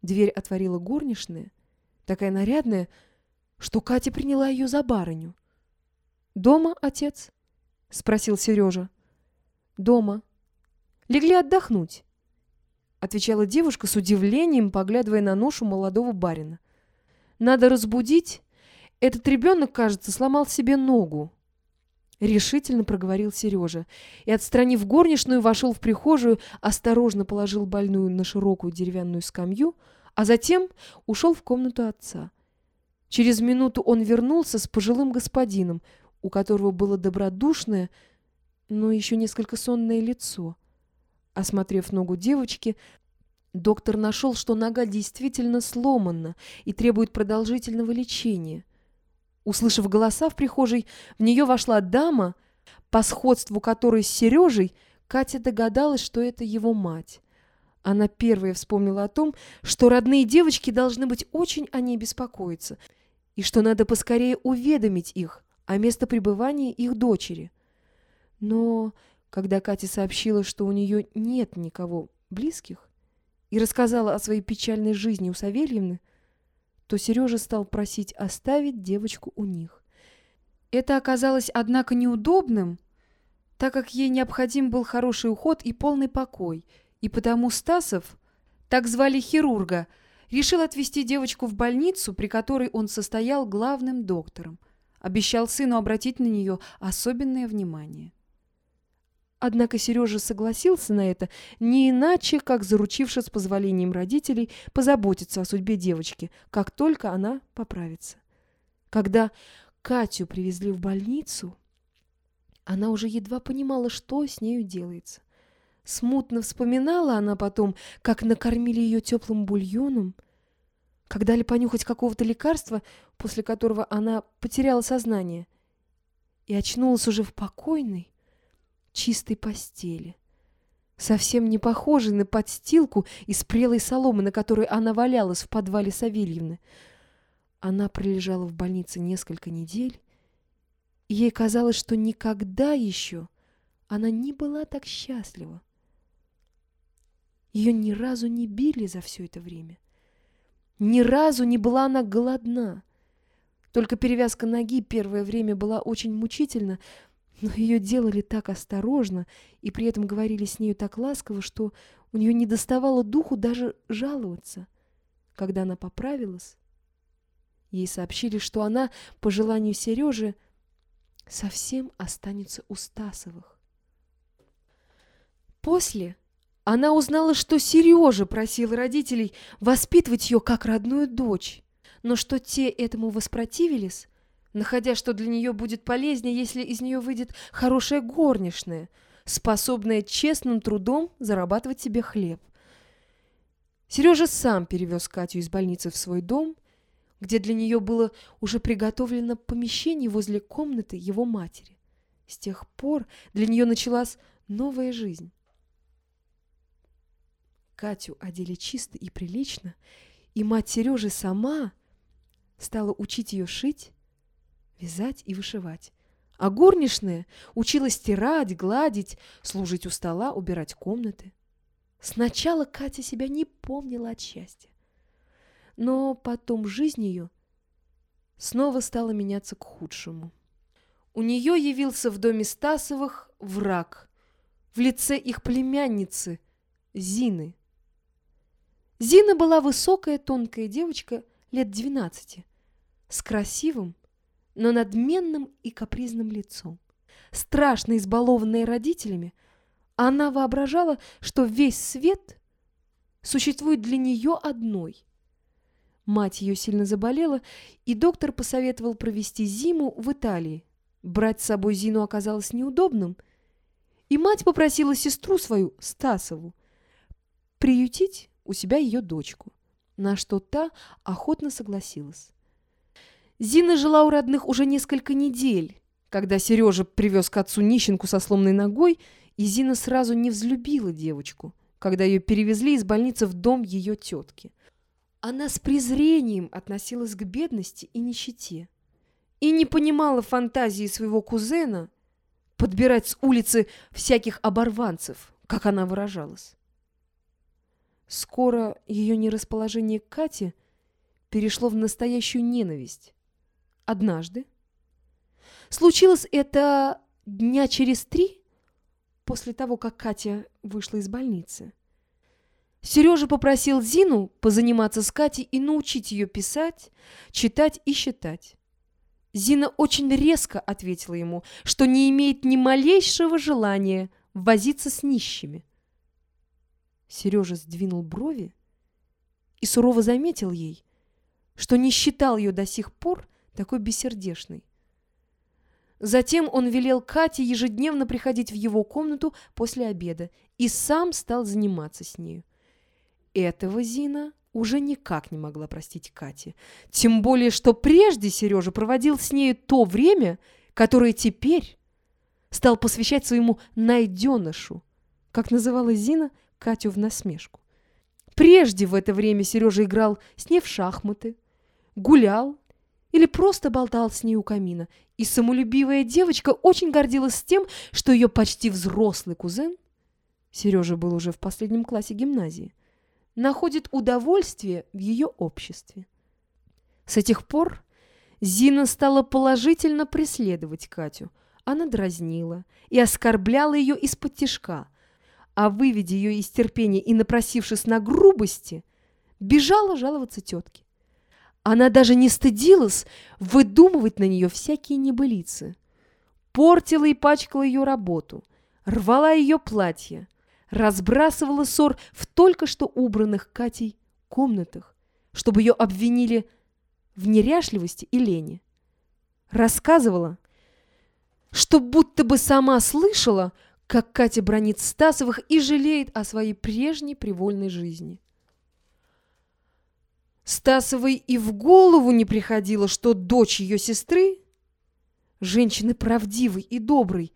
Дверь отворила горничная, такая нарядная, что Катя приняла ее за барыню. «Дома, отец?» — спросил Сережа. «Дома. Легли отдохнуть», — отвечала девушка с удивлением, поглядывая на ношу молодого барина. «Надо разбудить. Этот ребенок, кажется, сломал себе ногу», — решительно проговорил Сережа и, отстранив горничную, вошел в прихожую, осторожно положил больную на широкую деревянную скамью, а затем ушел в комнату отца. Через минуту он вернулся с пожилым господином, у которого было добродушное, но еще несколько сонное лицо. Осмотрев ногу девочки, доктор нашел, что нога действительно сломана и требует продолжительного лечения. Услышав голоса в прихожей, в нее вошла дама, по сходству которой с Сережей Катя догадалась, что это его мать. Она первая вспомнила о том, что родные девочки должны быть очень о ней беспокоиться, и что надо поскорее уведомить их о местопребывании их дочери. Но когда Катя сообщила, что у нее нет никого близких, и рассказала о своей печальной жизни у Савельевны, то Сережа стал просить оставить девочку у них. Это оказалось, однако, неудобным, так как ей необходим был хороший уход и полный покой, и потому Стасов, так звали хирурга, решил отвезти девочку в больницу, при которой он состоял главным доктором. Обещал сыну обратить на нее особенное внимание. Однако Сережа согласился на это не иначе, как заручившись позволением родителей позаботиться о судьбе девочки, как только она поправится. Когда Катю привезли в больницу, она уже едва понимала, что с нею делается. Смутно вспоминала она потом, как накормили ее теплым бульоном, как дали понюхать какого-то лекарства, после которого она потеряла сознание и очнулась уже в покойной, чистой постели, совсем не похожей на подстилку из прелой соломы, на которой она валялась в подвале Савельевны. Она пролежала в больнице несколько недель, и ей казалось, что никогда еще она не была так счастлива. Ее ни разу не били за все это время. Ни разу не была она голодна. Только перевязка ноги первое время была очень мучительна, но ее делали так осторожно и при этом говорили с нею так ласково, что у нее не доставало духу даже жаловаться. Когда она поправилась, ей сообщили, что она, по желанию Сережи, совсем останется у Стасовых. После она узнала, что Сережа просил родителей воспитывать ее как родную дочь, но что те этому воспротивились, находя, что для нее будет полезнее, если из нее выйдет хорошая горничная, способная честным трудом зарабатывать себе хлеб. Сережа сам перевез Катю из больницы в свой дом, где для нее было уже приготовлено помещение возле комнаты его матери. С тех пор для нее началась новая жизнь. Катю одели чисто и прилично, и мать Сережи сама стала учить ее шить, вязать и вышивать. А горничная учила стирать, гладить, служить у стола, убирать комнаты. Сначала Катя себя не помнила от счастья. Но потом жизнь ее снова стала меняться к худшему. У нее явился в доме Стасовых враг в лице их племянницы Зины. Зина была высокая, тонкая девочка лет 12, с красивым, но надменным и капризным лицом. Страшно избалованная родителями, она воображала, что весь свет существует для нее одной. Мать ее сильно заболела, и доктор посоветовал провести зиму в Италии. Брать с собой Зину оказалось неудобным, и мать попросила сестру свою, Стасову, приютить у себя ее дочку, на что та охотно согласилась. Зина жила у родных уже несколько недель, когда Сережа привез к отцу нищенку со сломанной ногой, и Зина сразу не взлюбила девочку, когда ее перевезли из больницы в дом ее тетки. Она с презрением относилась к бедности и нищете и не понимала фантазии своего кузена подбирать с улицы всяких оборванцев, как она выражалась. Скоро ее нерасположение к Кате перешло в настоящую ненависть. Однажды, случилось это дня через 3 после того, как Катя вышла из больницы, Сережа попросил Зину позаниматься с Катей и научить ее писать, читать и считать. Зина очень резко ответила ему, что не имеет ни малейшего желания возиться с нищими. Сережа сдвинул брови и сурово заметил ей, что не считал ее до сих пор такой бессердечной. Затем он велел Кате ежедневно приходить в его комнату после обеда и сам стал заниматься с нею. Этого Зина уже никак не могла простить Кате, тем более, что прежде Сережа проводил с нею то время, которое теперь стал посвящать своему найденышу, как называла Зина Катю в насмешку. Прежде в это время Сережа играл с ней в шахматы, гулял или просто болтал с ней у камина, и самолюбивая девочка очень гордилась тем, что ее почти взрослый кузен, Сережа был уже в последнем классе гимназии, находит удовольствие в ее обществе. С этих пор Зина стала положительно преследовать Катю. Она дразнила и оскорбляла ее из-под тишка, выведя ее из терпения и напросившись на грубости, бежала жаловаться тетке. Она даже не стыдилась выдумывать на нее всякие небылицы. Портила и пачкала ее работу, рвала ее платье, разбрасывала ссор в только что убранных Катей комнатах, чтобы ее обвинили в неряшливости и лени. Рассказывала, что будто бы сама слышала, как Катя бранит Стасовых и жалеет о своей прежней привольной жизни. Стасовой и в голову не приходило, что дочь ее сестры, женщины правдивой и доброй,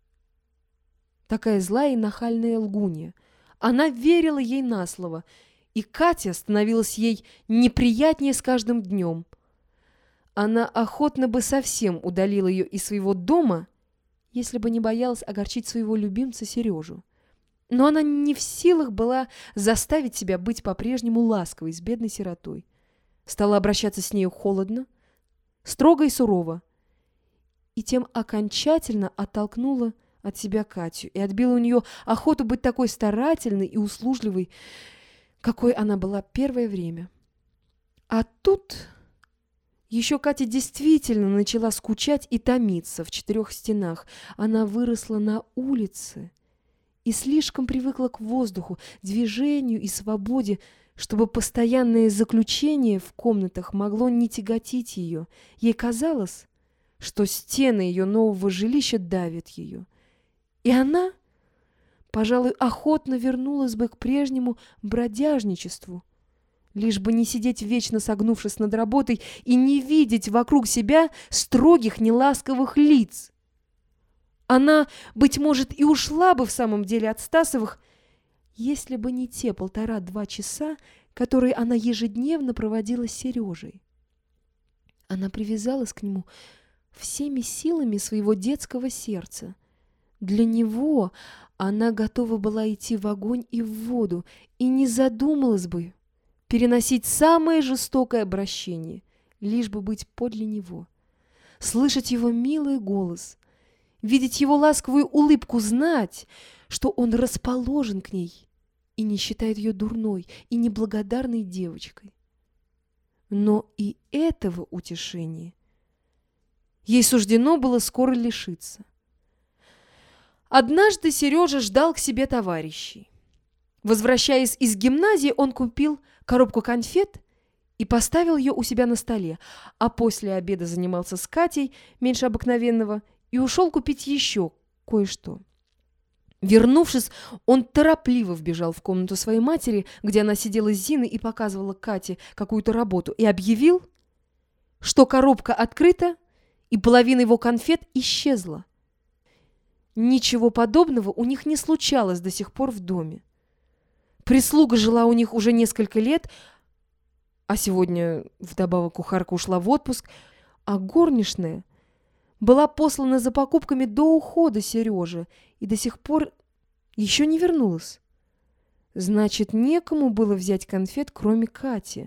такая злая и нахальная лгунья. Она верила ей на слово, и Катя становилась ей неприятнее с каждым днем. Она охотно бы совсем удалила ее из своего дома, если бы не боялась огорчить своего любимца Сережу. Но она не в силах была заставить себя быть по-прежнему ласковой с бедной сиротой. Стала обращаться с нею холодно, строго и сурово, и тем окончательно оттолкнула от себя Катю и отбила у нее охоту быть такой старательной и услужливой, какой она была первое время. А тут еще Катя действительно начала скучать и томиться в 4 стенах. Она выросла на улице и слишком привыкла к воздуху, движению и свободе, чтобы постоянное заключение в комнатах могло не тяготить ее. Ей казалось, что стены ее нового жилища давят ее. И она, пожалуй, охотно вернулась бы к прежнему бродяжничеству, лишь бы не сидеть вечно согнувшись над работой и не видеть вокруг себя строгих неласковых лиц. Она, быть может, и ушла бы в самом деле от Стасовых, если бы не те 1,5-2 часа, которые она ежедневно проводила с Сережей. Она привязалась к нему всеми силами своего детского сердца. Для него она готова была идти в огонь и в воду и не задумалась бы переносить самое жестокое обращение, лишь бы быть подле него, слышать его милый голос, видеть его ласковую улыбку, знать, что он расположен к ней и не считает ее дурной и неблагодарной девочкой. Но и этого утешения ей суждено было скоро лишиться. Однажды Сережа ждал к себе товарищей. Возвращаясь из гимназии, он купил коробку конфет и поставил ее у себя на столе, а после обеда занимался с Катей меньше обыкновенного и ушел купить еще кое-что. Вернувшись, он торопливо вбежал в комнату своей матери, где она сидела с Зиной и показывала Кате какую-то работу, и объявил, что коробка открыта, и половина его конфет исчезла. Ничего подобного у них не случалось до сих пор в доме. Прислуга жила у них уже несколько лет, а сегодня вдобавок кухарка ушла в отпуск, а горничная была послана за покупками до ухода Сережи и до сих пор еще не вернулась. Значит, некому было взять конфет, кроме Кати.